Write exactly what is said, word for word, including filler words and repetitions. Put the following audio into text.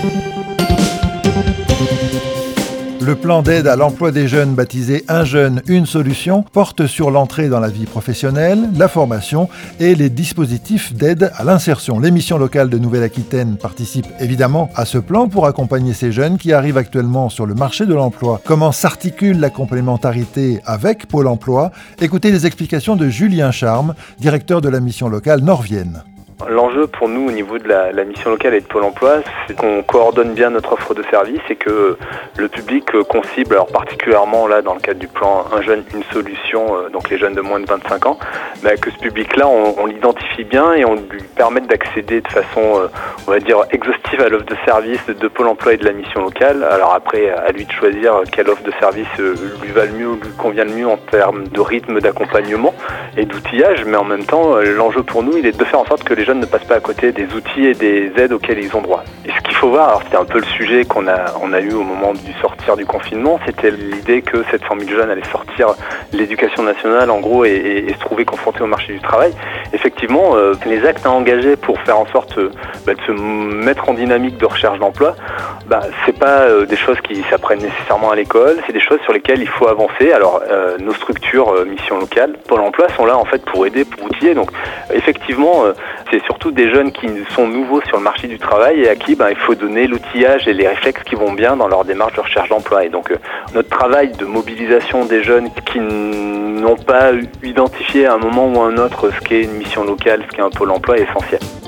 Le plan d'aide à l'emploi des jeunes baptisé Un jeune, une solution porte sur l'entrée dans la vie professionnelle, la formation et les dispositifs d'aide à l'insertion. L'émission locale de Nouvelle-Aquitaine participe évidemment à ce plan pour accompagner ces jeunes qui arrivent actuellement sur le marché de l'emploi. Comment s'articule la complémentarité avec Pôle emploi ? Écoutez les explications de Julien Charme, directeur de la mission locale Nord-Vienne. L'enjeu pour nous au niveau de la, la mission locale et de Pôle emploi, c'est qu'on coordonne bien notre offre de service et que le public qu'on cible, alors particulièrement là dans le cadre du plan Un jeune, une solution, euh, donc les jeunes de moins de vingt-cinq ans, bah, que ce public-là, on, on l'identifie bien et on lui permet d'accéder de façon, euh, on va dire, exhaustive à l'offre de service de, de Pôle emploi et de la mission locale. Alors après, à lui de choisir quelle offre de service euh, lui va le mieux ou lui convient le mieux en termes de rythme d'accompagnement et d'outillage, mais en même temps, euh, l'enjeu pour nous, il est de faire en sorte que les jeunes ne passent pas à côté des outils et des aides auxquels ils ont droit. Et ce qu'il faut voir, alors c'était un peu le sujet qu'on a, on a eu au moment du sortir du confinement, c'était l'idée que sept cent mille jeunes allaient sortir de l'éducation nationale en gros et, et, et se trouver confrontés au marché du travail. Effectivement, euh, les actes à engager pour faire en sorte euh, bah, de se mettre en dynamique de recherche d'emploi, bah, c'est pas euh, des choses qui s'apprennent nécessairement à l'école, c'est des choses sur lesquelles il faut avancer. Alors euh, nos structures, euh, mission locale, Pôle emploi sont là en fait pour aider, pour outiller. Donc effectivement, euh, c'est surtout des jeunes qui sont nouveaux sur le marché du travail et à qui ben, il faut donner l'outillage et les réflexes qui vont bien dans leur démarche de recherche d'emploi. Et donc euh, notre travail de mobilisation des jeunes qui n'ont pas identifié à un moment ou à un autre ce qu'est une mission locale, ce qu'est un Pôle emploi est essentiel.